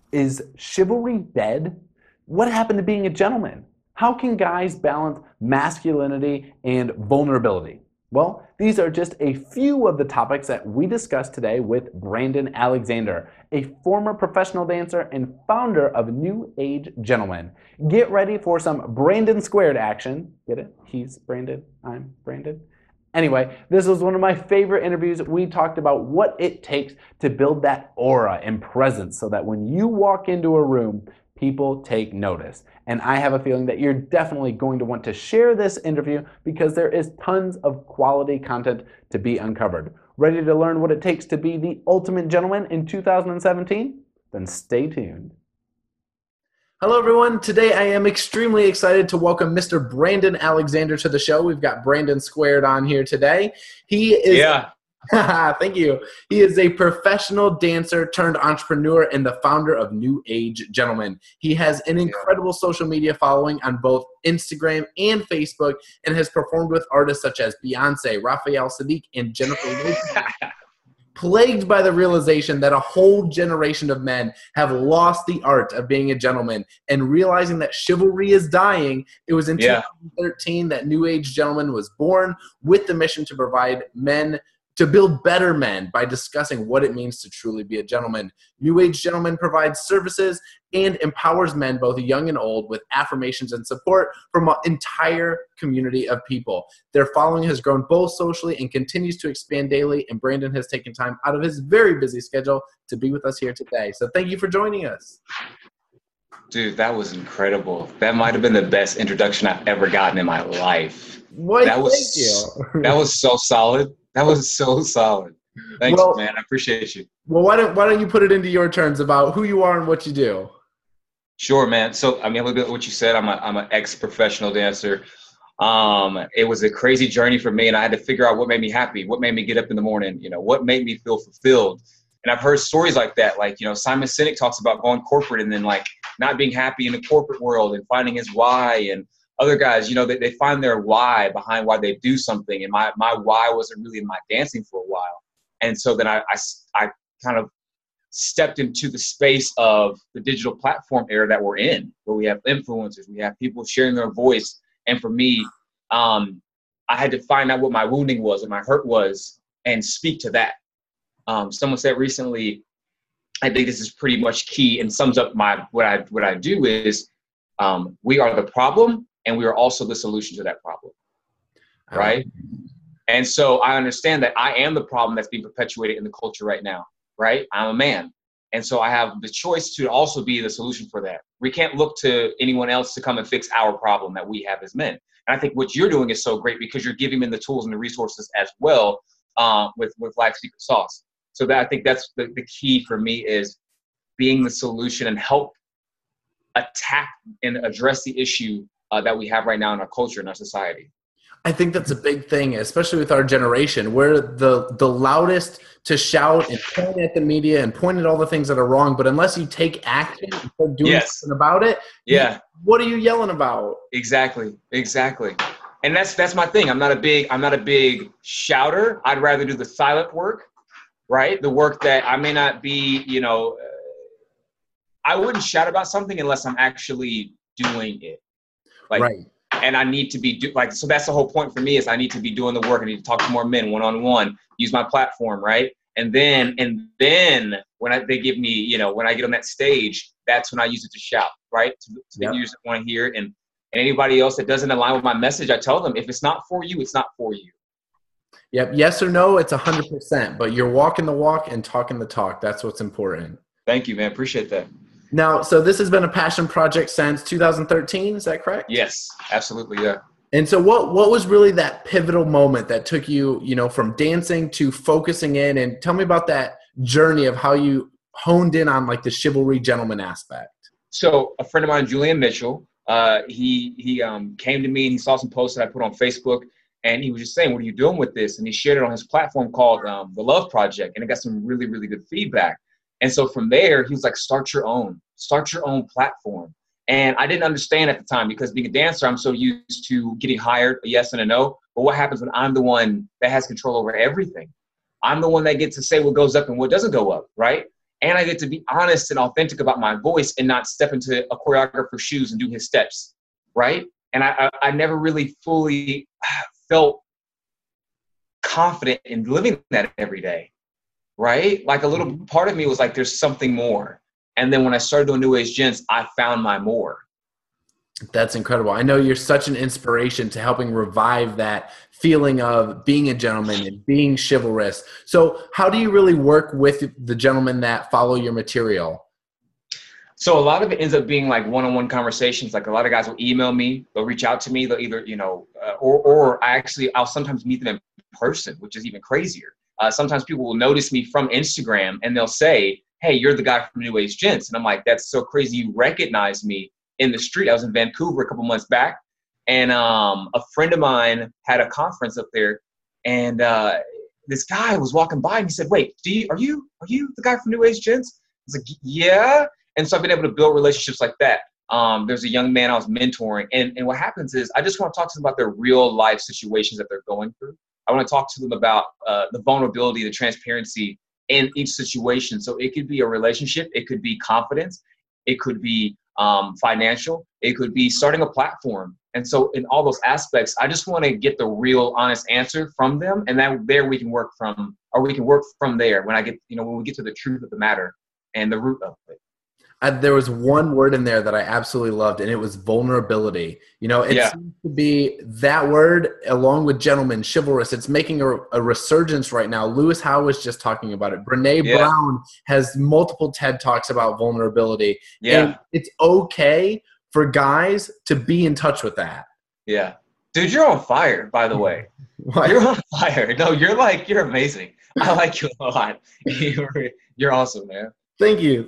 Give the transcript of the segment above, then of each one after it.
Is chivalry dead? What happened to being a gentleman? How can guys balance masculinity and vulnerability? Well, these are just a few of the topics that we discussed today with Brandon Alexander, a former professional dancer and founder of New Age Gentlemen. Get ready for some Brandon Squared action. Get it? He's Brandon, I'm Brandon. Anyway, this was one of my favorite interviews. We talked about what it takes to build that aura and presence so that when you walk into a room, people take notice. And I have a feeling that you're definitely going to want to share this interview because there is tons of quality content to be uncovered. Ready to learn what it takes to be the ultimate gentleman in 2017? Then stay tuned. Hello, everyone. Today, I am extremely excited to welcome Mr. Brandon Alexander to the show. We've got Brandon Squared on here today. He is, thank you. He is a professional dancer turned entrepreneur and the founder of New Age Gentlemen. He has an incredible social media following on both Instagram and Facebook and has performed with artists such as Beyonce, Raphael Sadiq, and Jennifer Lopez. Plagued by the realization that a whole generation of men have lost the art of being a gentleman and realizing that chivalry is dying, it was in 2013 that New Age Gentlemen was born with the mission to provide men, to build better men by discussing what it means to truly be a gentleman. New Age Gentlemen provides services and empowers men, both young and old, with affirmations and support from an entire community of people. Their following has grown both socially and continues to expand daily, and Brandon has taken time out of his very busy schedule to be with us here today. So thank you for joining us. Dude, that was incredible. That might have been the best introduction I've ever gotten in my life. Well, thank you. That was so solid. That was so solid. Thanks, man. I appreciate you. Well, why don't you put it into your terms about who you are and what you do? Sure, man. So, I mean, look at what you said. I'm an ex-professional dancer. It was a crazy journey for me, and I had to figure out what made me happy, what made me get up in the morning, what made me feel fulfilled. And I've heard stories like that, like, Simon Sinek talks about going corporate and then like not being happy in the corporate world and finding his why, and other guys, they find their why behind why they do something. And my why wasn't really in my dancing for a while. And so then I kind of stepped into the space of the digital platform era that we're in, where we have influencers, we have people sharing their voice. And for me, I had to find out what my wounding was, what my hurt was, and speak to that. Someone said recently, I think this is pretty much key and sums up what I do is we are the problem and we are also the solution to that problem, right? And so I understand that I am the problem that's being perpetuated in the culture right now, right? I'm a man. And so I have the choice to also be the solution for that. We can't look to anyone else to come and fix our problem that we have as men. And I think what you're doing is so great because you're giving them the tools and the resources as well with Life Secret Sauce. So that I think that's the key for me is being the solution and help attack and address the issue that we have right now in our culture, in our society. I think that's a big thing, especially with our generation. We're the loudest to shout and point at the media and point at all the things that are wrong. But unless you take action and start doing something about it, what are you yelling about? Exactly. And that's my thing. I'm not a big shouter. I'd rather do the silent work, right? The work that I may not be, I wouldn't shout about something unless I'm actually doing it. And I need to be so that's the whole point for me is I need to be doing the work. I need to talk to more men one-on-one, use my platform, right? And then when they give me, when I get on that stage, that's when I use it to shout, right? To the ears that want to hear it. And anybody else that doesn't align with my message, I tell them, if it's not for you, it's not for you. Yep. Yes or no, it's 100%. But you're walking the walk and talking the talk. That's what's important. Thank you, man. Appreciate that. Now, so this has been a passion project since 2013. Is that correct? Yes, absolutely. Yeah. And so what was really that pivotal moment that took you, from dancing to focusing in, and tell me about that journey of how you honed in on like the chivalry gentleman aspect. So a friend of mine, Julian Mitchell, he came to me and he saw some posts that I put on Facebook and he was just saying, what are you doing with this? And he shared it on his platform called The Love Project. And it got some really, really good feedback. And so from there, he was like, start your own platform. And I didn't understand at the time because being a dancer, I'm so used to getting hired, a yes and a no. But what happens when I'm the one that has control over everything? I'm the one that gets to say what goes up and what doesn't go up, right? and I get to be honest and authentic about my voice and not step into a choreographer's shoes and do his steps, right? And I never really fully felt confident in living that every day, right? Like a little part of me was like, there's something more. And then when I started doing New Age Gents, I found my more. That's incredible. I know you're such an inspiration to helping revive that feeling of being a gentleman and being chivalrous. So how do you really work with the gentlemen that follow your material? So a lot of it ends up being like one-on-one conversations. Like a lot of guys will email me, they'll reach out to me, they'll either, or I'll sometimes meet them in person, which is even crazier. Sometimes people will notice me from Instagram and they'll say, hey, you're the guy from New Age Gents. And I'm like, that's so crazy. You recognize me in the street. I was in Vancouver a couple months back, and a friend of mine had a conference up there, and this guy was walking by and he said, wait, are you the guy from New Age Gents? I was like, yeah. And so I've been able to build relationships like that. There's a young man I was mentoring, and what happens is I just want to talk to them about their real life situations that they're going through. I want to talk to them about the vulnerability, the transparency in each situation. So it could be a relationship, it could be confidence, it could be financial, it could be starting a platform. And so in all those aspects, I just want to get the real honest answer from them. And then there we can work from there when we get to the truth of the matter and the root of it. There was one word in there that I absolutely loved, and it was vulnerability. It seems to be that word along with gentleman, chivalrous. It's making a resurgence right now. Lewis Howe was just talking about it. Brene Brown has multiple TED Talks about vulnerability. Yeah. And it's okay for guys to be in touch with that. Yeah. Dude, you're on fire, by the way. What? You're on fire. No, you're amazing. I like you a lot. You're awesome, man. Thank you.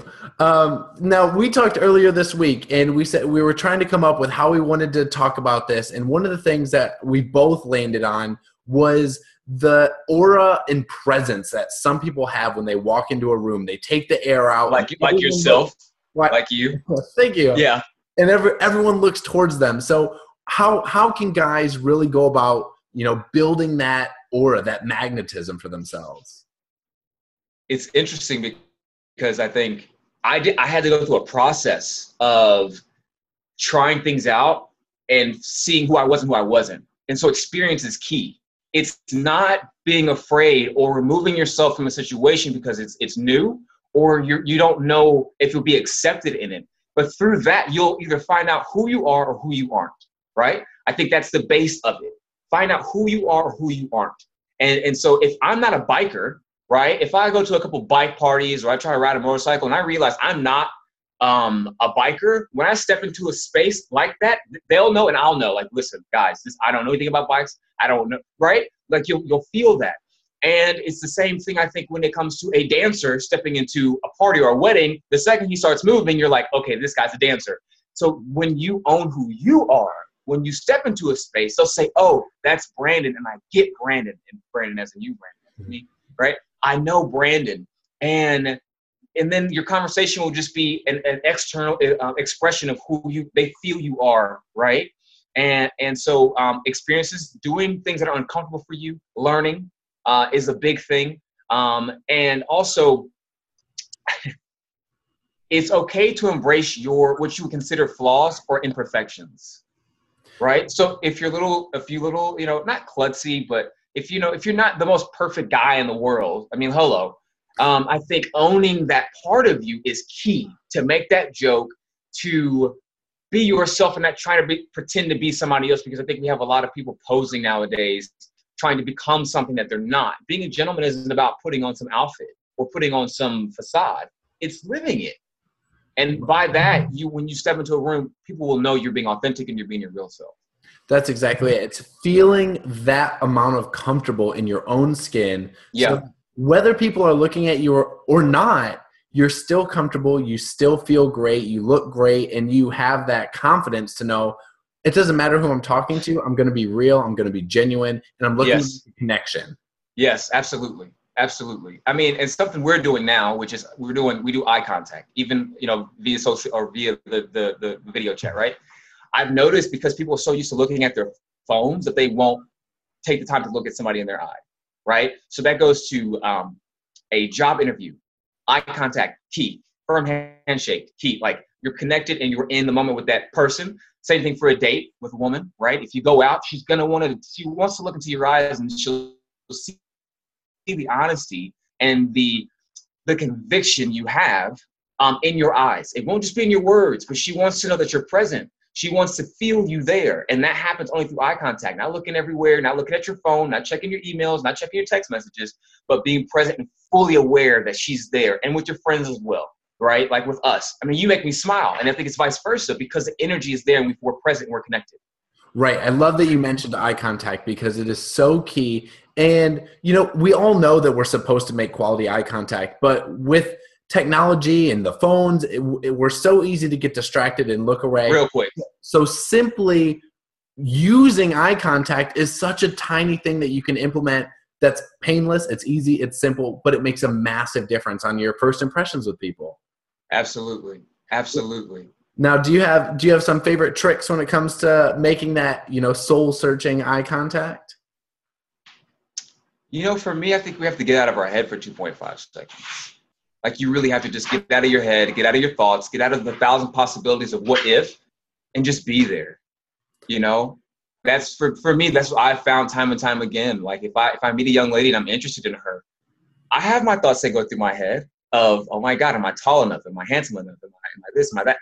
Now, we talked earlier this week, and we said we were trying to come up with how we wanted to talk about this. And one of the things that we both landed on was the aura and presence that some people have when they walk into a room. They take the air out. Like yourself? Like you? Thank you. Yeah. And everyone looks towards them. So how can guys really go about, building that aura, that magnetism for themselves? It's interesting because I think I had to go through a process of trying things out and seeing who I was and who I wasn't. And so experience is key. It's not being afraid or removing yourself from a situation because it's new or you don't know if you'll be accepted in it. But through that, you'll either find out who you are or who you aren't, right? I think that's the base of it. Find out who you are or who you aren't. And so if I'm not a biker, right? If I go to a couple bike parties or I try to ride a motorcycle and I realize I'm not a biker, when I step into a space like that, they'll know and I'll know, like, listen, guys, I don't know anything about bikes. I don't know, right? Like you'll feel that. And it's the same thing, I think, when it comes to a dancer stepping into a party or a wedding. The second he starts moving, you're like, okay, this guy's a dancer. So when you own who you are, when you step into a space, they'll say, oh, that's Brandon. And I get Brandon, and Brandon as in you, Brandon, as in me, right? I know Brandon, and then your conversation will just be an external expression of who they feel you are, right? And so experiences, doing things that are uncomfortable for you, learning is a big thing, and also it's okay to embrace what you would consider flaws or imperfections, right? So if you're not klutzy, but if you're not the most perfect guy in the world, I mean, hello. I think owning that part of you is key to make that joke, to be yourself and not trying to pretend to be somebody else, because I think we have a lot of people posing nowadays, trying to become something that they're not. Being a gentleman isn't about putting on some outfit or putting on some facade. It's living it. And by that, when you step into a room, people will know you're being authentic and you're being your real self. That's exactly it. It's feeling that amount of comfortable in your own skin. Yeah. So whether people are looking at you or not, you're still comfortable. You still feel great. You look great. And you have that confidence to know it doesn't matter who I'm talking to. I'm going to be real. I'm going to be genuine. And I'm looking for connection. Yes, absolutely. Absolutely. I mean, it's something we're doing now, which is we do eye contact, even, via social or via the video chat, right? I've noticed because people are so used to looking at their phones that they won't take the time to look at somebody in their eye, right? So that goes to a job interview. Eye contact, key. Firm handshake, key. Like you're connected and you're in the moment with that person. Same thing for a date with a woman, right? If you go out, she wants to look into your eyes and she'll see the honesty and the conviction you have in your eyes. It won't just be in your words, but she wants to know that you're present. She wants to feel you there. And that happens only through eye contact, not looking everywhere, not looking at your phone, not checking your emails, not checking your text messages, but being present and fully aware that she's there, and with your friends as well, right? Like with us. I mean, you make me smile, and I think it's vice versa because the energy is there and we're present and we're connected. Right. I love that you mentioned eye contact because it is so key. And, we all know that we're supposed to make quality eye contact, but with technology and the phones, we're so easy to get distracted and look away real quick. So simply using eye contact is such a tiny thing that you can implement that's painless, it's easy, it's simple, but it makes a massive difference on your first impressions with people. Absolutely. Absolutely. Now, do you have some favorite tricks when it comes to making that, soul-searching eye contact? For me, I think we have to get out of our head for 2.5 seconds. Like you really have to just get out of your head, get out of your thoughts, get out of the 1,000 possibilities of what if, and just be there. That's for me, that's what I've found time and time again. Like if I meet a young lady and I'm interested in her, I have my thoughts that go through my head of, oh my God, am I tall enough? Am I handsome enough? Am I this? Am I that?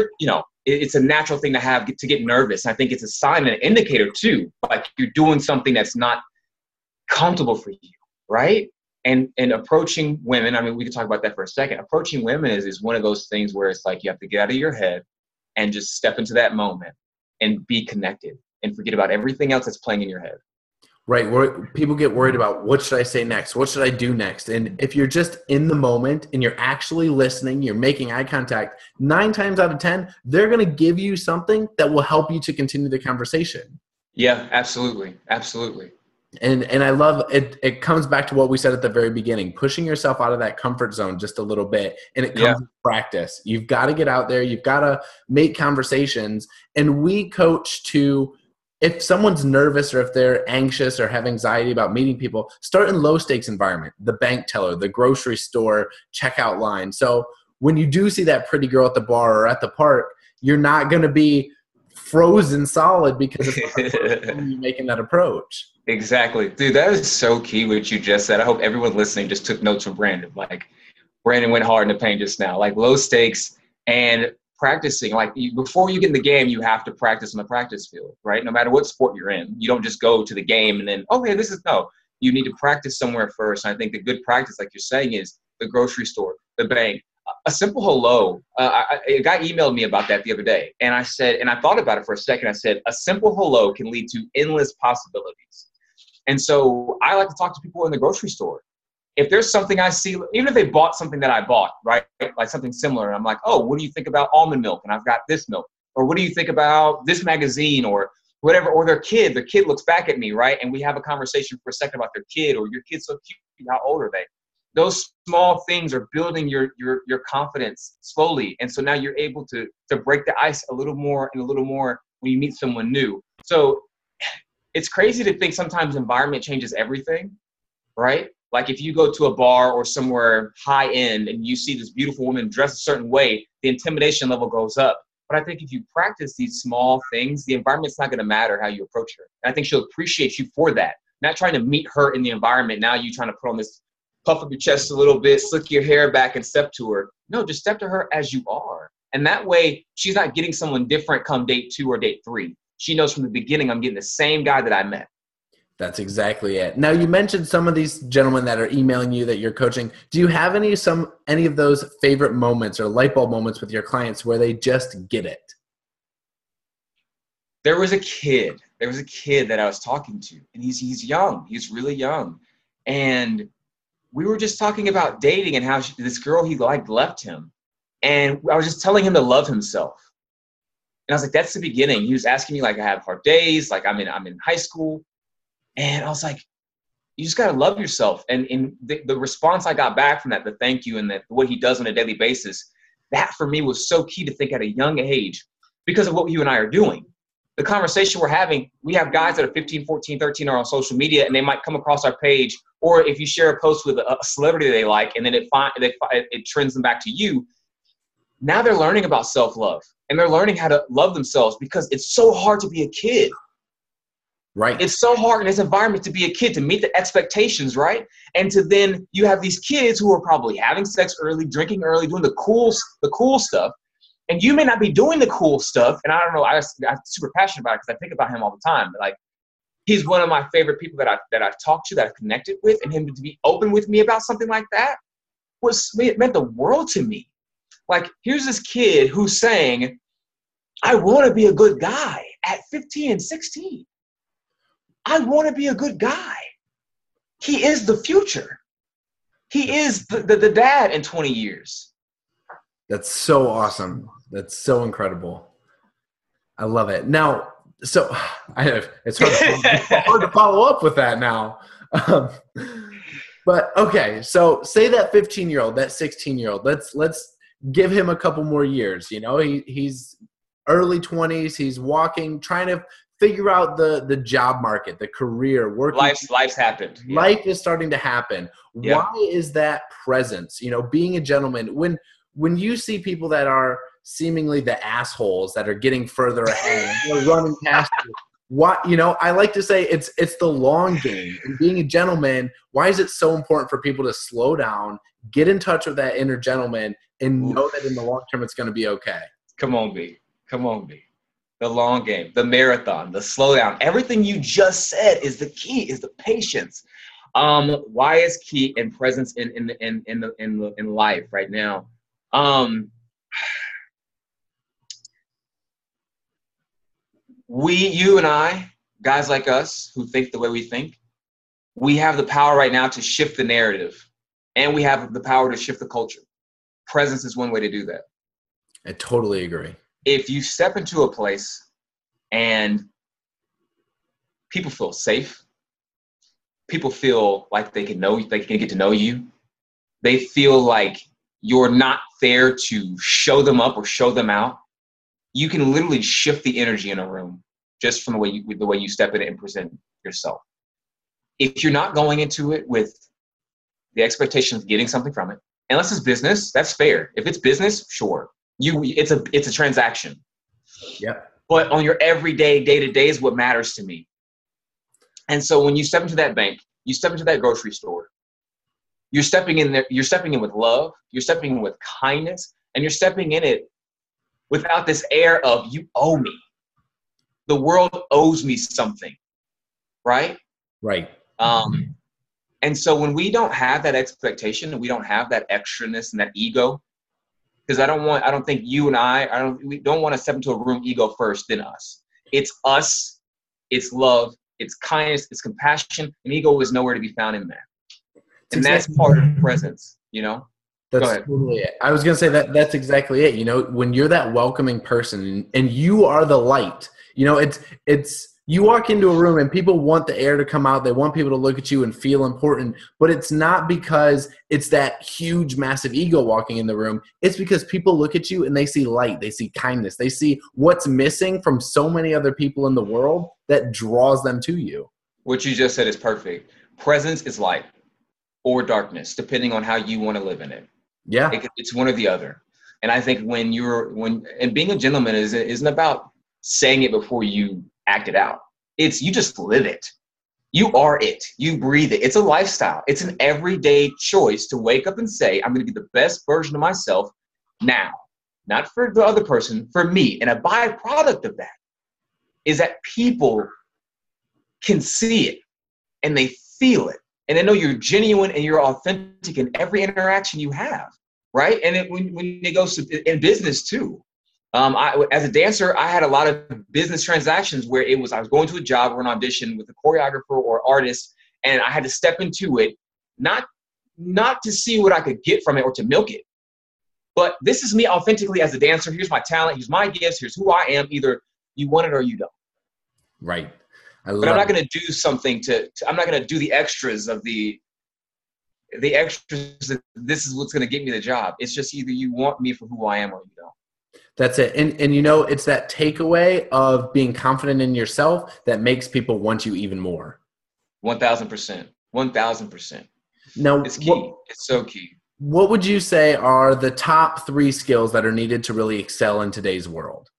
It's a natural thing to get nervous. I think it's a sign and an indicator too, like you're doing something that's not comfortable for you, right? And approaching women, I mean, we can talk about that for a second. Approaching women is one of those things where it's like you have to get out of your head and just step into that moment and be connected and forget about everything else that's playing in your head. Right. People get worried about what should I say next? What should I do next? And if you're just in the moment and you're actually listening, you're making eye contact, 9 times out of 10, they're going to give you something that will help you to continue the conversation. Yeah, absolutely. Absolutely. And I love it. It comes back to what we said at the very beginning, pushing yourself out of that comfort zone just a little bit. And it comes with practice. You've got to get out there. You've got to make conversations. And we coach to, if someone's nervous or if they're anxious or have anxiety about meeting people, start in low stakes environment, the bank teller, the grocery store, checkout line. So when you do see that pretty girl at the bar or at the park, you're not going to be frozen solid because it's not the first time you're making that approach. Exactly. Dude, that is so key what you just said. I hope everyone listening just took notes from Brandon. Like Brandon went hard in the paint just now, like low stakes and practicing. Like before you get in the game, you have to practice on the practice field, right? No matter what sport you're in, you don't just go to the game and then, okay, you need to practice somewhere first. And I think the good practice, like you're saying, is the grocery store, the bank, a simple hello. A guy emailed me about that the other day. And I said, and I thought about it for a second. I said, a simple hello can lead to endless possibilities. And so I like to talk to people in the grocery store. If there's something I see, even if they bought something that I bought, right? Like something similar. And I'm like, oh, what do you think about almond milk? And I've got this milk. Or what do you think about this magazine or whatever? Or their kid looks back at me, right? And we have a conversation for a second about their kid, or your kid's so cute. How old are they? Those small things are building your confidence slowly. And so now you're able to break the ice a little more and a little more when you meet someone new. So it's crazy to think sometimes environment changes everything, right? Like if you go to a bar or somewhere high end and you see this beautiful woman dressed a certain way, the intimidation level goes up. But I think if you practice these small things, the environment's not going to matter how you approach her. And I think she'll appreciate you for that. Not trying to meet her in the environment. Now you trying to put on this, puff up your chest a little bit, slick your hair back and step to her. No, just step to her as you are. And that way she's not getting someone different come date 2 or date 3. She knows from the beginning I'm getting the same guy that I met. That's exactly it. Now, you mentioned some of these gentlemen that are emailing you that you're coaching. Do you have any of those favorite moments or light bulb moments with your clients where they just get it? There was a kid that I was talking to, and he's young. He's really young. And we were just talking about dating and how this girl he liked left him. And I was just telling him to love himself. And I was like, that's the beginning. He was asking me, like, I have hard days, like I'm in high school. And I was like, you just got to love yourself. And the response I got back from that, the thank you and what he does on a daily basis, that for me was so key to think at a young age because of what you and I are doing. the conversation we're having, we have guys that are 15, 14, 13 are on social media, and they might come across our page, or if you share a post with a celebrity they like, and then it trends them back to you. Now they're learning about self-love, and they're learning how to love themselves, because it's so hard to be a kid. Right. It's so hard in this environment to be a kid, to meet the expectations, right? And to then you have these kids who are probably having sex early, drinking early, doing the cool stuff. And you may not be doing the cool stuff. And I don't know, I'm super passionate about it because I think about him all the time. Like, he's one of my favorite people that I've talked to, that I've connected with, and him to be open with me about something like that it meant the world to me. Like, here's this kid who's saying, I want to be a good guy at 15 and 16. I want to be a good guy. He is the future. He is the dad in 20 years. That's so awesome. That's so incredible. I love it. Now, so it's hard to follow up with that now. But okay, so say that 15-year-old, that 16-year-old, let's give him a couple more years. You know, he's early 20s. He's walking, trying to figure out the job market, the career, working. Life's happened. Yeah. Life is starting to happen. Yeah. Why is that presence? You know, being a gentleman, when you see people that are seemingly the assholes that are getting further ahead, or running past you, what, you know, I like to say it's the long game. And being a gentleman, why is it so important for people to slow down, get in touch with that inner gentleman, and know that in the long term it's going to be okay? Come on, B. The long game, the marathon, the slowdown, everything you just said is the key, is the patience. Why is key and presence in life right now? You and I, guys like us who think the way we think, we have the power right now to shift the narrative, and we have the power to shift the culture. Presence is one way to do that. I totally agree. If you step into a place and people feel safe, people feel like they can get to know you, they feel like you're not there to show them up or show them out, you can literally shift the energy in a room just from the way you step in it and present yourself. If you're not going into it with the expectation of getting something from it, unless it's business, that's fair. If it's business, sure. It's a transaction. Yeah. But on your everyday, day-to-day is what matters to me. And so when you step into that bank, you step into that grocery store, you're stepping in there, you're stepping in with love, you're stepping in with kindness, and you're stepping in it without this air of you owe me. The world owes me something. Right? Right. And so when we don't have that expectation and we don't have that extraness and that ego, because I don't think you and we don't want to step into a room ego first, then us. It's us, it's love, it's kindness, it's compassion, and ego is nowhere to be found in that. And that's part of presence, you know? That's totally it. I was going to say that's exactly it. You know, when you're that welcoming person and you are the light, you know, it's you walk into a room and people want the air to come out. They want people to look at you and feel important, but it's not because it's that huge, massive ego walking in the room. It's because people look at you and they see light. They see kindness. They see what's missing from so many other people in the world that draws them to you. What you just said is perfect. Presence is light or darkness, depending on how you want to live in it. Yeah. It's one or the other. And I think and being a gentleman isn't about saying it before you act it out. You just live it. You are it. You breathe it. It's a lifestyle. It's an everyday choice to wake up and say, I'm going to be the best version of myself now, not for the other person, for me. And a byproduct of that is that people can see it and they feel it. And they know you're genuine and you're authentic in every interaction you have, right? And when it goes to in business too. As a dancer, I had a lot of business transactions where I was going to a job or an audition with a choreographer or artist, and I had to step into it, not to see what I could get from it or to milk it, but this is me authentically as a dancer. Here's my talent. Here's my gifts. Here's who I am. Either you want it or you don't. Right. But I'm not going to do something I'm not going to do the extras of the extras. This is what's going to get me the job. It's just either you want me for who I am or you don't. That's it. And you know, it's that takeaway of being confident in yourself that makes people want you even more. 1,000%. 1,000%. Now, It's key. It's so key. What would you say are the top 3 skills that are needed to really excel in today's world?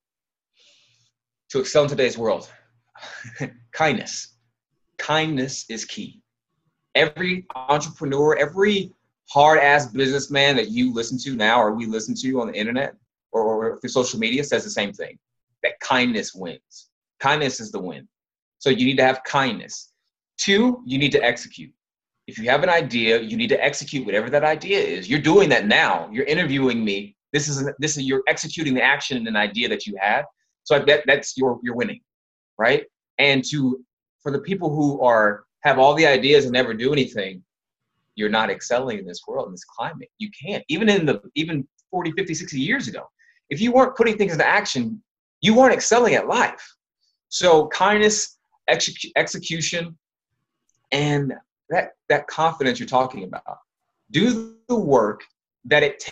To excel in today's world, kindness. Kindness is key. Every entrepreneur, every hard-ass businessman that you listen to now or we listen to on the internet or through social media says the same thing, that kindness wins. Kindness is the win. So you need to have kindness. 2, you need to execute. If you have an idea, you need to execute whatever that idea is. You're doing that now. You're interviewing me. You're executing the action and an idea that you had. So that's you're winning, right? And for the people who have all the ideas and never do anything, you're not excelling in this world, in this climate. You can't. Even 40, 50, 60 years ago, if you weren't putting things into action, you weren't excelling at life. So kindness, execution, and that confidence you're talking about. Do the work that it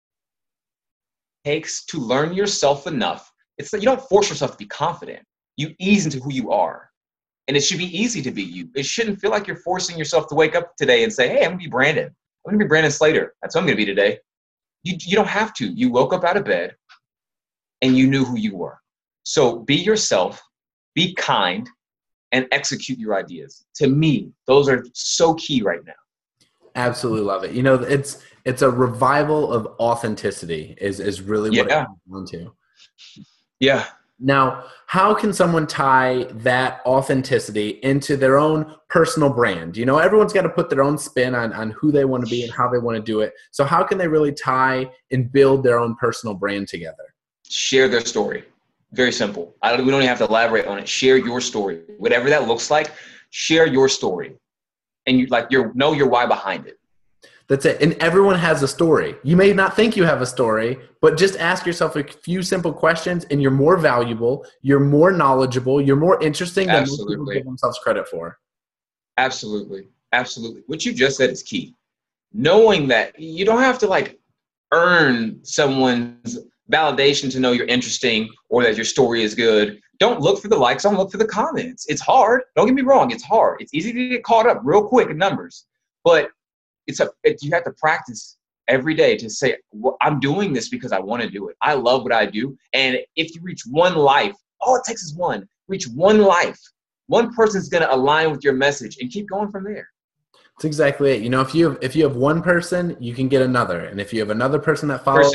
takes to learn yourself enough. It's like you don't force yourself to be confident. You ease into who you are. And it should be easy to be you. It shouldn't feel like you're forcing yourself to wake up today and say, hey, I'm going to be Brandon. I'm going to be Brandon Slater. That's what I'm going to be today. You don't have to. You woke up out of bed and you knew who you were. So be yourself, be kind, and execute your ideas. To me, those are so key right now. Absolutely love it. You know, it's a revival of authenticity is really what it comes down to. Yeah. Now, how can someone tie that authenticity into their own personal brand? You know, everyone's got to put their own spin on who they want to be and how they want to do it. So how can they really tie and build their own personal brand together? Share their story. Very simple. We don't even have to elaborate on it. Share your story. Whatever that looks like, share your story. And know your why behind it. That's it. And everyone has a story. You may not think you have a story, but just ask yourself a few simple questions and you're more valuable, you're more knowledgeable, you're more interesting than most people give themselves credit for. Absolutely. Absolutely. What you just said is key. Knowing that you don't have to earn someone's validation to know you're interesting or that your story is good. Don't look for the likes. Don't look for the comments. It's hard. Don't get me wrong. It's hard. It's easy to get caught up real quick in numbers, but you have to practice every day to say, well, I'm doing this because I want to do it. I love what I do. And if you reach one life, all it takes is one. Reach one life. One person's going to align with your message and keep going from there. That's exactly it. You know, if you have one person, you can get another. And if you have another person that follows,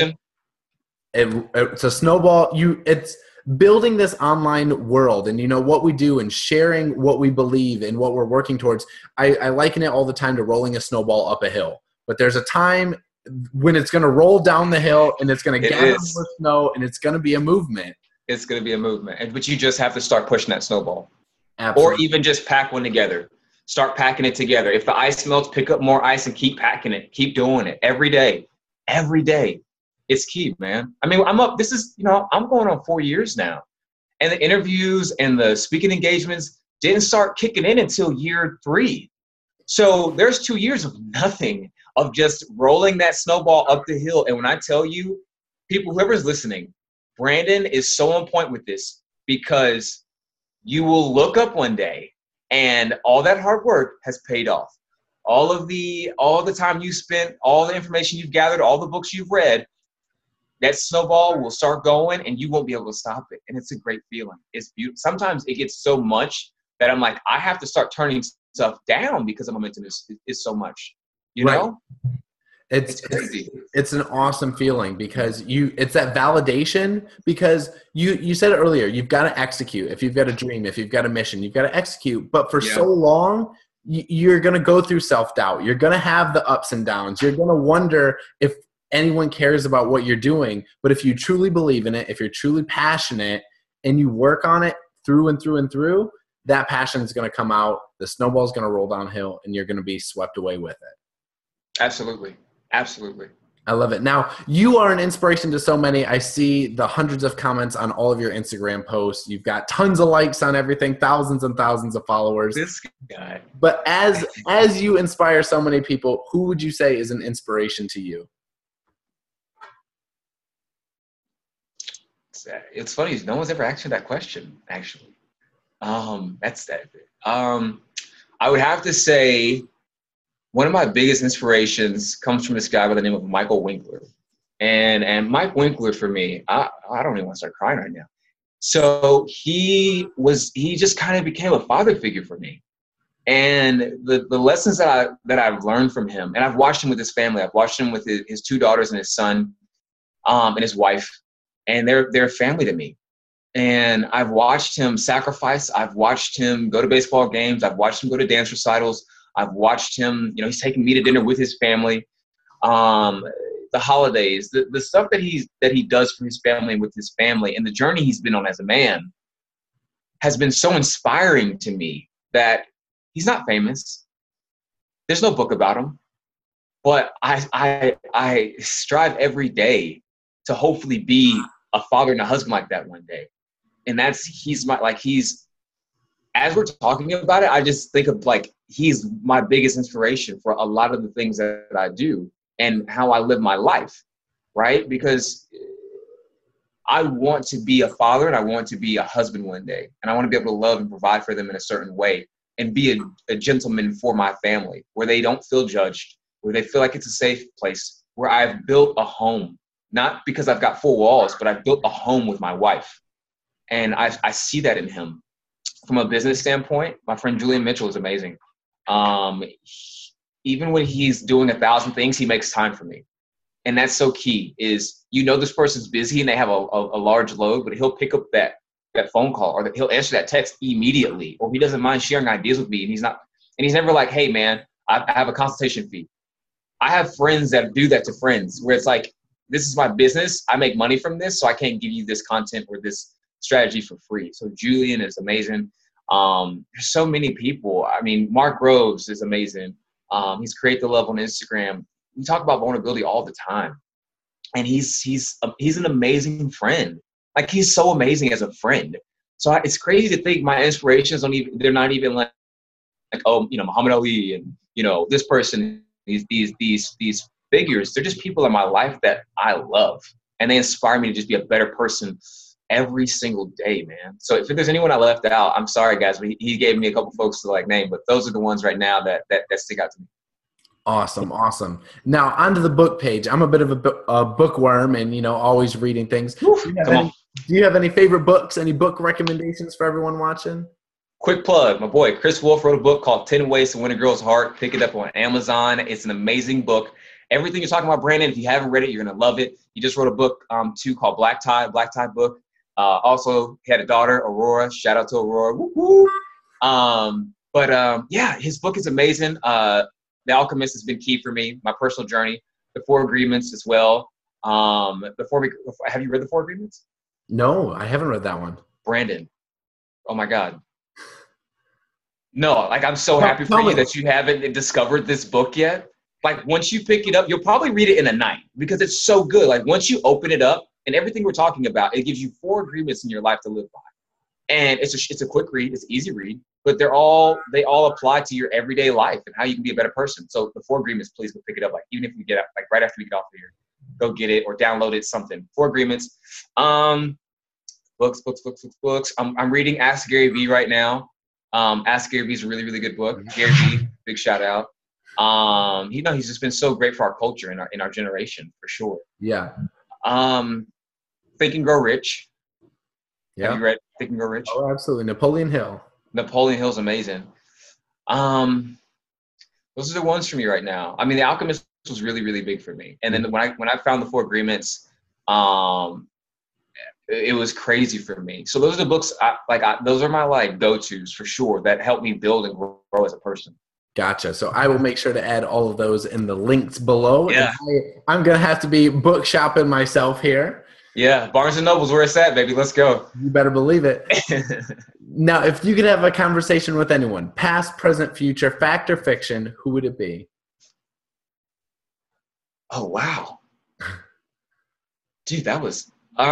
it's a snowball. It's building this online world and, you know, what we do and sharing what we believe and what we're working towards. I liken it all the time to rolling a snowball up a hill. But there's a time when it's going to roll down the hill and it's going to gather more snow and it's going to be a movement. It's going to be a movement. But you just have to start pushing that snowball. Absolutely. Or even just pack one together. Start packing it together. If the ice melts, pick up more ice and keep packing it. Keep doing it every day. Every day. It's key, man. I mean, I'm going on 4 years now. And the interviews and the speaking engagements didn't start kicking in until year 3. So there's 2 years of nothing, of just rolling that snowball up the hill. And when I tell you, people, whoever's listening, Brandon is so on point with this because you will look up one day and all that hard work has paid off. All the time you spent, all the information you've gathered, all the books you've read, that snowball will start going and you won't be able to stop it. And it's a great feeling. It's beautiful. Sometimes it gets so much that I'm like, I have to start turning stuff down because the momentum is so much, you know? It's crazy. It's an awesome feeling because it's that validation because you said it earlier, you've got to execute. If you've got a dream, if you've got a mission, you've got to execute. But for so long, you're going to go through self-doubt. You're going to have the ups and downs. You're going to wonder if anyone cares about what you're doing. But if you truly believe in it, if you're truly passionate and you work on it through and through and through, that passion is going to come out. The snowball is going to roll downhill and you're going to be swept away with it. Absolutely. Absolutely. I love it. Now, you are an inspiration to so many. I see the hundreds of comments on all of your Instagram posts. You've got tons of likes on everything, thousands and thousands of followers. This guy. But as you inspire so many people, who would you say is an inspiration to you? It's funny. No one's ever asked me that question, actually. That's that. I would have to say one of my biggest inspirations comes from this guy by the name of Michael Winkler. And Mike Winkler, for me, I don't even want to start crying right now. So he just kind of became a father figure for me. And the lessons that I've learned from him, and I've watched him with his family. I've watched him with his two daughters and his son, and his wife, and they're family to me. And I've watched him sacrifice. I've watched him go to baseball games. I've watched him go to dance recitals. I've watched him, he's taking me to dinner with his family. The holidays, the stuff that he does for his family and with his family, and the journey he's been on as a man has been so inspiring to me that he's not famous. There's no book about him, but I strive every day to hopefully be a father and a husband like that one day. And as we're talking about it, I just think of he's my biggest inspiration for a lot of the things that I do and how I live my life, right? Because I want to be a father and I want to be a husband one day. And I want to be able to love and provide for them in a certain way and be a gentleman for my family where they don't feel judged, where they feel like it's a safe place, where I've built a home, not because I've got four walls, but I've built a home with my wife. And I see that in him. From a business standpoint, my friend Julian Mitchell is amazing. Even when he's doing 1,000 things, he makes time for me. And that's so key is, this person's busy and they have a large load, but he'll pick up that phone call or he'll answer that text immediately, or he doesn't mind sharing ideas with me. And he's never like, hey man, I have a consultation fee. I have friends that do that to friends where it's like, this is my business. I make money from this, so I can't give you this content or this strategy for free. So Julian is amazing. There's so many people. I mean, Mark Groves is amazing. He's Create the Love on Instagram. We talk about vulnerability all the time, and he's an amazing friend. Like, he's so amazing as a friend. So it's crazy to think my inspirations they're not even like Muhammad Ali and this person, these figures. They're just people in my life that I love, and they inspire me to just be a better person every single day, man. So if there's anyone I left out, I'm sorry guys, but he gave me a couple folks to name, but those are the ones right now that stick out to me. Awesome. Now onto the book page. I'm a bit of a bookworm and, always reading things. Do you have any favorite books, any book recommendations for everyone watching? Quick plug. My boy, Chris Wolf wrote a book called 10 Ways to Win a Girl's Heart. Pick it up on Amazon. It's an amazing book. Everything you're talking about, Brandon, if you haven't read it, you're going to love it. He just wrote a book too called Black Tie book. Also, he had a daughter, Aurora. Shout out to Aurora. Woo-hoo. Yeah, his book is amazing. The Alchemist has been key for me, my personal journey. The Four Agreements as well. Have you read The Four Agreements? No, I haven't read that one. Brandon, oh my God. No, I'm so happy for you that you haven't discovered this book yet. Once you pick it up, you'll probably read it in a night because it's so good. Once you open it up and everything we're talking about, it gives you 4 agreements in your life to live by. And it's a quick read, it's an easy read, but they all apply to your everyday life and how you can be a better person. So the 4 agreements, please go pick it up. Even if we get up, right after we get off of here, go get it or download it, something. 4 agreements. Books. I'm reading Ask Gary Vee right now. Ask Gary Vee is a really, really good book. Gary Vee, big shout out. He's just been so great for our culture in our generation, for sure. Yeah. Think and Grow Rich. Yeah. Have you read Think and Grow Rich? Oh, absolutely. Napoleon Hill. Napoleon Hill's amazing. Those are the ones for me right now. I mean, The Alchemist was really, really big for me. And then when I found the 4 agreements, it was crazy for me. So those are the books those are my go-tos for sure that help me build and grow as a person. Gotcha. So I will make sure to add all of those in the links below. Yeah. I'm going to have to be book shopping myself here. Yeah. Barnes & Noble's where it's at, baby. Let's go. You better believe it. Now, if you could have a conversation with anyone, past, present, future, fact or fiction, who would it be? Oh, wow. Dude, that was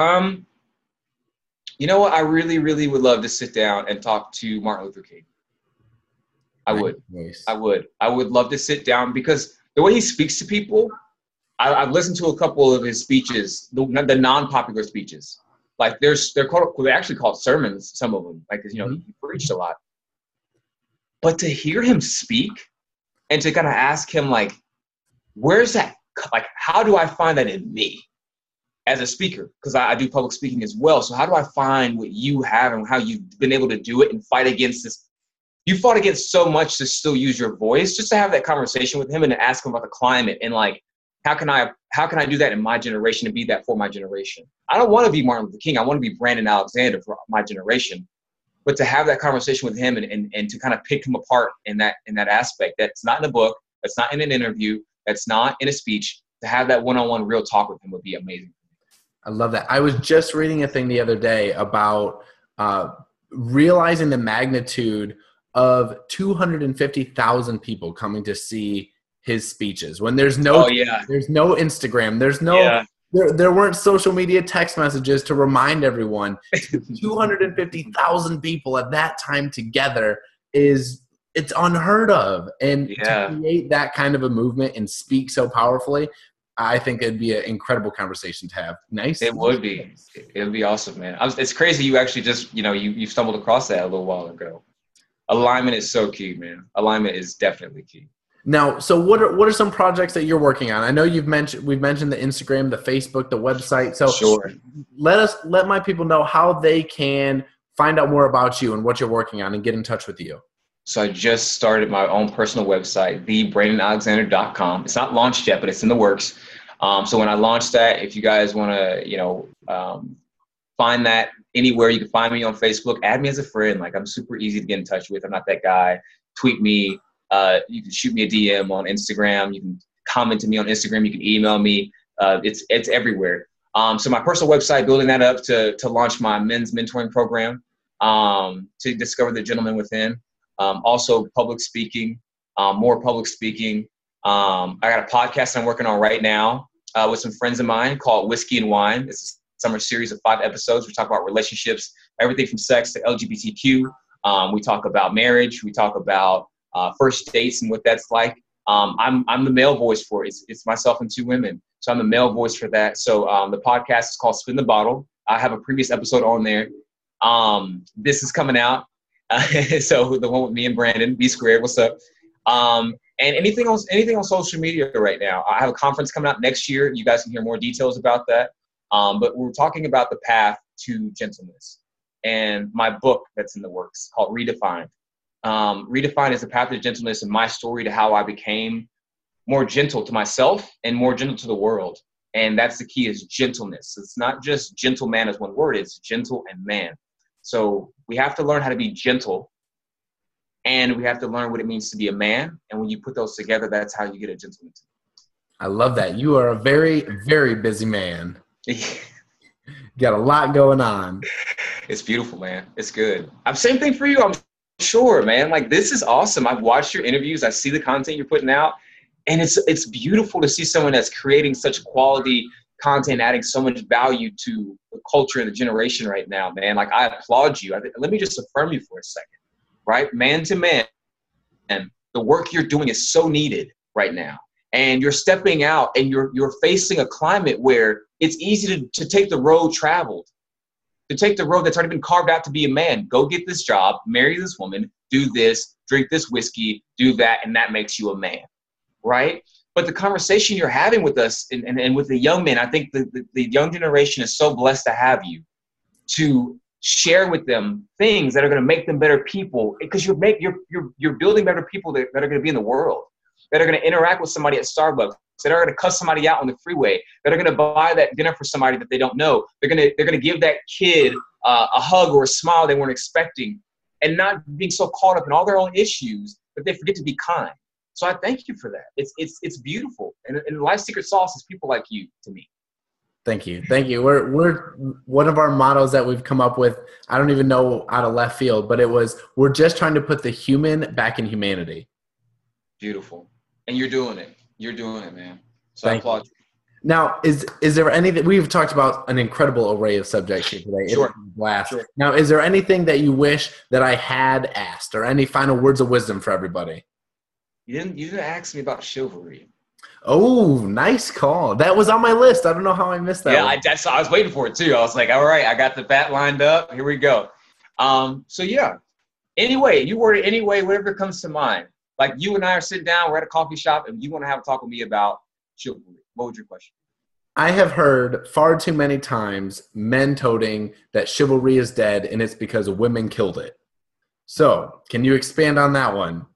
you know what? I really, really would love to sit down and talk to Martin Luther King. I would. Nice. I would love to sit down because the way he speaks to people, I've listened to a couple of his speeches, the non-popular speeches, Like they're called, they're actually called sermons, some of them, like, you know, he preached a lot. But to hear him speak and to kind of ask him, like, where's that, like, how do I find that in me as a speaker? Because I do public speaking as well. So how do I find what you have and how you've been able to do it and fight against this? You fought against so much to still use your voice, just to have that conversation with him and to ask him about the climate and, like, how can I do that in my generation and be that for my generation? I don't want to be Martin Luther King. I want to be Brandon Alexander for my generation. But to have that conversation with him and to kind of pick him apart in that aspect, that's not in a book, that's not in an interview, that's not in a speech, to have that one-on-one real talk with him would be amazing. I love that. I was just reading a thing the other day about realizing the magnitude of 250,000 people coming to see his speeches when there's no there's no Instagram, there's no there weren't social media text messages to remind everyone. 250,000 people at that time together it's unheard of. And to create that kind of a movement and speak so powerfully, I think it'd be an incredible conversation to have. Nice. It would be. It would be awesome, man. It's crazy you actually just, you stumbled across that a little while ago. Alignment is so key, man. Alignment is definitely key. Now, so what are some projects that you're working on? I know we've mentioned the Instagram, the Facebook, the website. So sure. Let my people know how they can find out more about you and what you're working on and get in touch with you. So I just started my own personal website, thebrandonalexander.com. It's not launched yet, but it's in the works. So when I launch that, if you guys want to, find that anywhere, you can find me on Facebook, add me as a friend. Like, I'm super easy to get in touch with. I'm not that guy. Tweet me. You can shoot me a DM on Instagram. You can comment to me on Instagram. You can email me. It's everywhere. So my personal website, building that up to launch my men's mentoring program, to discover the gentleman within. Also public speaking, more public speaking. I got a podcast I'm working on right now with some friends of mine called Whiskey and Wine. It's a summer series of 5 episodes. We talk about relationships, everything from sex to LGBTQ. We talk about marriage. We talk about first dates and what that's like. I'm the male voice for it. It's myself and 2 women. So I'm the male voice for that. So the podcast is called Spin the Bottle. I have a previous episode on there. This is coming out. So the one with me and Brandon, B Squared, what's up? And anything on social media right now. I have a conference coming out next year. You guys can hear more details about that. But we're talking about the path to gentleness. And my book that's in the works called Redefined. Redefined is the path to gentleness and my story to how I became more gentle to myself and more gentle to the world. And that's the key, is gentleness. It's not just gentleman as one word, it's gentle and man. So we have to learn how to be gentle, and we have to learn what it means to be a man. And when you put those together, that's how you get a gentleman. I love that. You are a very, very busy man. Got a lot going on. It's beautiful, man. It's good. Same thing for you, I'm sure, man. Like, this is awesome. I've watched your interviews. I see the content you're putting out. And it's beautiful to see someone that's creating such quality content, adding so much value to the culture and the generation right now, man. Like, I applaud you. Let me just affirm you for a second, right? Man to man. And the work you're doing is so needed right now. And you're stepping out and you're facing a climate where it's easy to take the road traveled, to take the road that's already been carved out to be a man. Go get this job, marry this woman, do this, drink this whiskey, do that, and that makes you a man, right? But the conversation you're having with us and with the young men, I think the young generation is so blessed to have you to share with them things that are going to make them better people, because you're building better people that are going to be in the world, that are going to interact with somebody at Starbucks, that are going to cuss somebody out on the freeway, that are going to buy that dinner for somebody that they don't know. They're going to give that kid a hug or a smile they weren't expecting, and not being so caught up in all their own issues that they forget to be kind. So I thank you for that. It's beautiful. And life's secret sauce is people like you to me. Thank you. Thank you. We're one of our mottos that we've come up with, I don't even know, out of left field, but it was, we're just trying to put the human back in humanity. Beautiful. And you're doing it. You're doing it, man. So I applaud you. Now, is there anything, we've talked about an incredible array of subjects here today. Sure. Sure. Now, is there anything that you wish that I had asked, or any final words of wisdom for everybody? You didn't ask me about chivalry. Oh, nice call. That was on my list. I don't know how I missed that Yeah, one. I was waiting for it too. I was like, all right, I got the bat lined up. Here we go. So yeah. Anyway, you word it anyway, whatever comes to mind. Like you and I are sitting down, we're at a coffee shop, and you want to have a talk with me about chivalry. What would your question? I have heard far too many times men toting that chivalry is dead and it's because women killed it. So, can you expand on that one?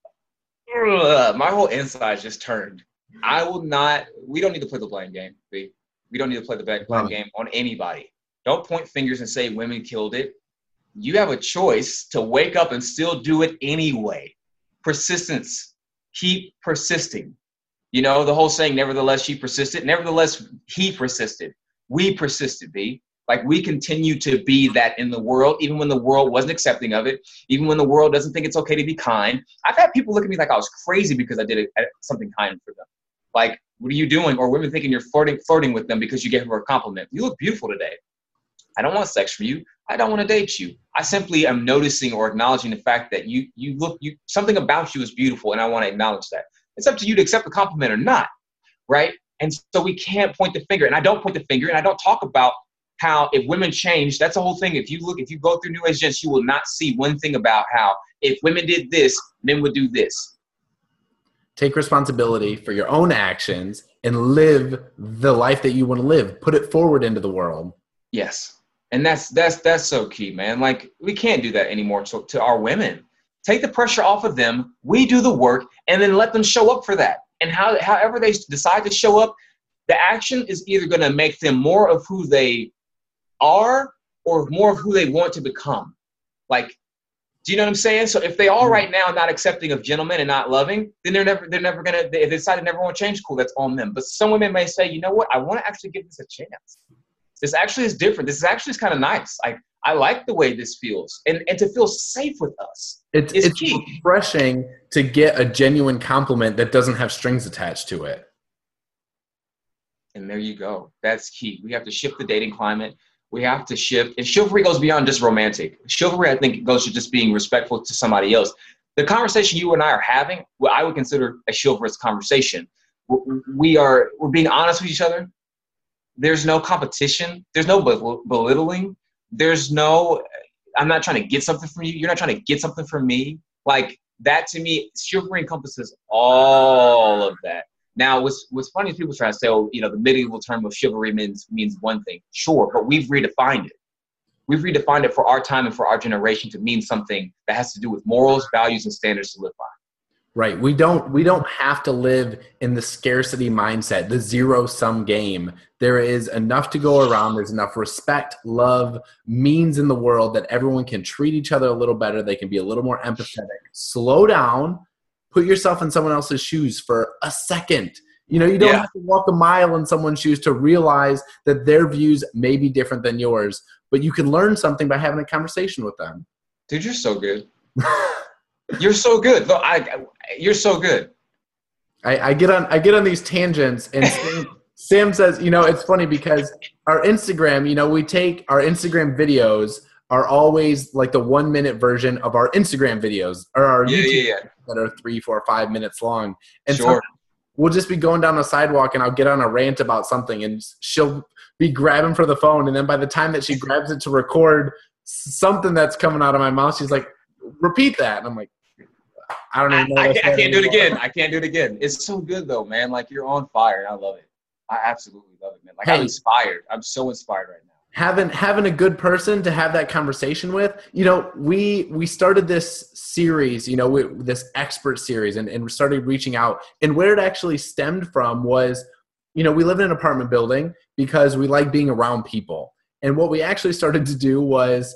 My whole inside just turned. I will not. We don't need to play the blame game. B. We don't need to play the blame game on anybody. Don't point fingers and say women killed it. You have a choice to wake up and still do it anyway. Persistence. Keep persisting. You know, the whole saying, nevertheless, she persisted. Nevertheless, he persisted. We persisted, B. Like, we continue to be that in the world, even when the world wasn't accepting of it, even when the world doesn't think it's okay to be kind. I've had people look at me like I was crazy because I did something kind for them. Like, what are you doing? Or women thinking you're flirting with them because you gave her a compliment. You look beautiful today. I don't want sex from you. I don't want to date you. I simply am noticing or acknowledging the fact that you something about you is beautiful, and I want to acknowledge that. It's up to you to accept the compliment or not, right? And so we can't point the finger, and I don't point the finger, and I don't talk about how if women change, that's the whole thing. If you go through New Age Gents, you will not see one thing about how if women did this, men would do this. Take responsibility for your own actions and live the life that you want to live. Put it forward into the world. Yes. And that's so key, man. Like, we can't do that anymore to our women. Take the pressure off of them. We do the work, and then let them show up for that. And however they decide to show up, the action is either going to make them more of who they are or more of who they want to become. Like, do you know what I'm saying? So if they are right now not accepting of gentlemen and not loving, then they're never going to, if they decide to never want to change, cool, that's on them. But some women may say, you know what, I want to actually give this a chance. This actually is different. This is actually kind of nice. I like the way this feels. And to feel safe with us is key. It's refreshing to get a genuine compliment that doesn't have strings attached to it. And there you go. That's key. We have to shift the dating climate. We have to shift. And chivalry goes beyond just romantic. Chivalry, I think, goes to just being respectful to somebody else. The conversation you and I are having, what I would consider a chivalrous conversation. We're being honest with each other. There's no competition. There's no belittling. There's no, I'm not trying to get something from you. You're not trying to get something from me. Like, that to me, chivalry encompasses all of that. Now, what's funny is people try to say, oh, you know, the medieval term of chivalry means one thing. Sure, but we've redefined it. We've redefined it for our time and for our generation to mean something that has to do with morals, values, and standards to live by. Right. We don't have to live in the scarcity mindset, the zero-sum game. There is enough to go around. There's enough respect, love, means in the world that everyone can treat each other a little better. They can be a little more empathetic. Slow down. Put yourself in someone else's shoes for a second. You know, you don't have to walk a mile in someone's shoes to realize that their views may be different than yours, but you can learn something by having a conversation with them. Dude, you're so good. You're so good. Look, you're so good. I get on these tangents, and Sam says, you know, it's funny because our Instagram, you know, we take our Instagram videos are always like the 1 minute version of our Instagram videos or our YouTube that are 3, 4, 5 minutes long. And so we'll just be going down the sidewalk and I'll get on a rant about something and she'll be grabbing for the phone. And then by the time that she grabs it to record something that's coming out of my mouth, she's like, repeat that. And I'm like, I don't even know. I can't do it again. I can't do it again. It's so good though, man. Like, you're on fire. And I love it. I absolutely love it, man. Like, I'm inspired. I'm so inspired right now. Having a good person to have that conversation with, you know, we started this series, you know, this expert series and started reaching out. And where it actually stemmed from was, you know, we live in an apartment building because we like being around people. And what we actually started to do was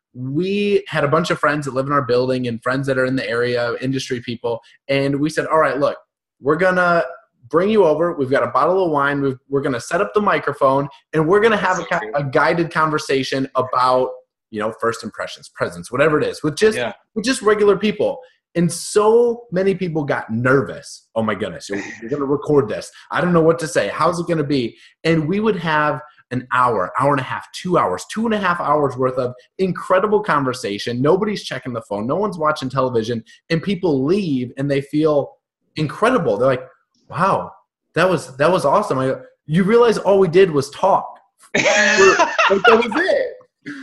we had a bunch of friends that live in our building and friends that are in the area, industry people. And we said, all right, look, we're going to bring you over. We've got a bottle of wine. We're going to set up the microphone and we're going to have a guided conversation about, you know, first impressions, presents, whatever it is with just regular people. And so many people got nervous. Oh my goodness, you're going to record this. I don't know what to say. How's it going to be? And we would have an hour and a half, 2 hours, 2.5 hours worth of incredible conversation. Nobody's checking the phone. No one's watching television, and people leave and they feel incredible. They're like, wow, That was awesome. You realize all we did was talk. That was it.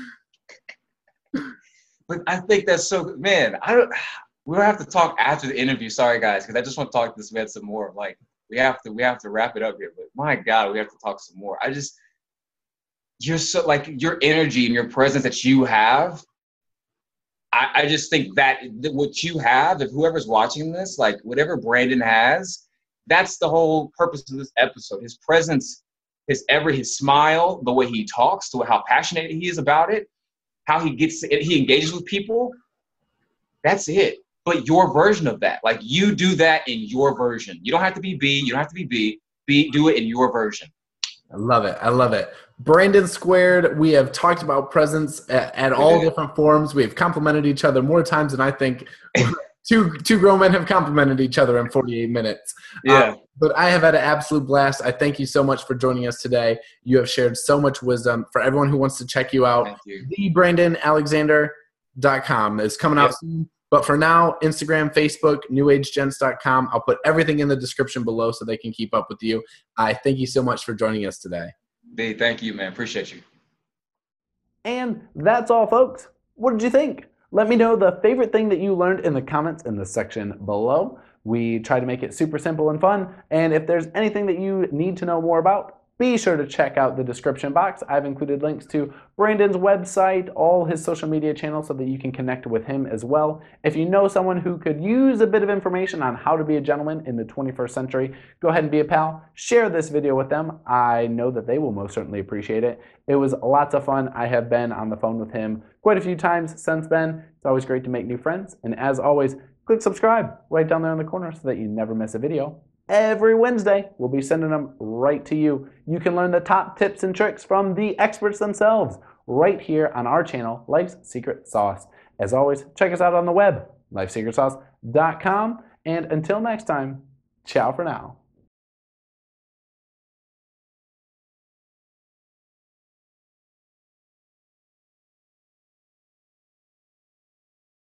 But I think that's so, man. We'll have to talk after the interview. Sorry, guys, because I just want to talk to this man some more. Like, we have to wrap it up here. But my God, we have to talk some more. You're so, like, your energy and your presence that you have. I just think that what you have, if whoever's watching this, like whatever Brandon has, that's the whole purpose of this episode. His presence, his smile, the way he talks, to how passionate he is about it, how he engages with people. That's it. But your version of that, like, you do that in your version. You don't have to be B. You don't have to be B. Do it in your version. I love it. I love it. Brandon Squared, we have talked about presence at all different forms. We have complimented each other more times than I think two grown men have complimented each other in 48 minutes. Yeah. But I have had an absolute blast. I thank you so much for joining us today. You have shared so much wisdom. For everyone who wants to check you out, thebrandonalexander.com is coming out soon. But for now, Instagram, Facebook, newagegents.com. I'll put everything in the description below so they can keep up with you. I thank you so much for joining us today. B, thank you, man. Appreciate you. And that's all, folks. What did you think? Let me know the favorite thing that you learned in the comments in the section below. We try to make it super simple and fun. And if there's anything that you need to know more about, be sure to check out the description box. I've included links to Brandon's website, all his social media channels, so that you can connect with him as well. If you know someone who could use a bit of information on how to be a gentleman in the 21st century, go ahead and be a pal. Share this video with them. I know that they will most certainly appreciate it. It was lots of fun. I have been on the phone with him quite a few times since then. It's always great to make new friends. And as always, click subscribe right down there in the corner so that you never miss a video. Every Wednesday, we'll be sending them right to you. You can learn the top tips and tricks from the experts themselves right here on our channel, Life's Secret Sauce. As always, check us out on the web, lifesecretsauce.com. And until next time, ciao for now.